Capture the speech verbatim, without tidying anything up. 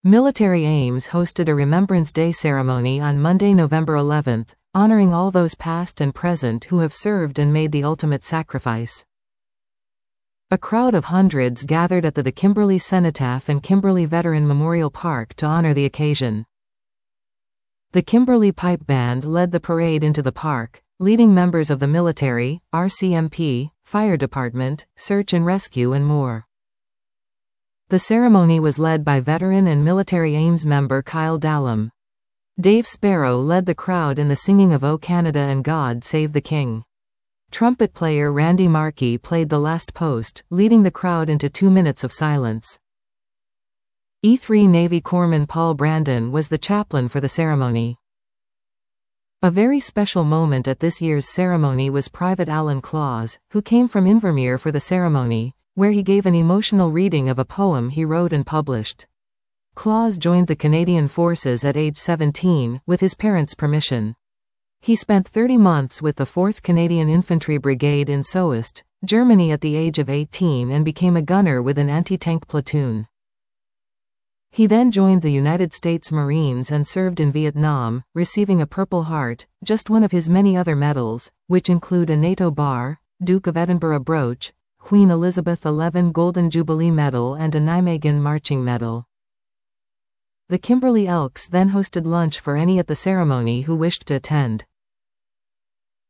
Military Ames hosted a Remembrance Day ceremony on Monday, November eleventh, honoring all those past and present who have served and made the ultimate sacrifice. A crowd of hundreds gathered at the, the Kimberly Cenotaph and Kimberly Veteran Memorial Park to honor the occasion. The Kimberly Pipe Band led the parade into the park, leading members of the military, R C M P, fire department, search and rescue and more. The ceremony was led by veteran and Military Ames member Kyle Dallum. Dave Sparrow led the crowd in the singing of O Canada and God Save the King. Trumpet player Randy Markey played the last post, leading the crowd into two minutes of silence. E three Navy Corpsman Paul Brandon was the chaplain for the ceremony. A very special moment at this year's ceremony was Private Alan Claus, who came from Invermere for the ceremony, where he gave an emotional reading of a poem he wrote and published. Claus joined the Canadian Forces at age seventeen, with his parents' permission. He spent thirty months with the fourth Canadian Infantry Brigade in Soest, Germany at the age of eighteen and became a gunner with an anti-tank platoon. He then joined the United States Marines and served in Vietnam, receiving a Purple Heart, just one of his many other medals, which include a NATO Bar, Duke of Edinburgh brooch, Queen Elizabeth the eleventh Golden Jubilee Medal and a Nijmegen Marching Medal. The Kimberly Elks then hosted lunch for any at the ceremony who wished to attend.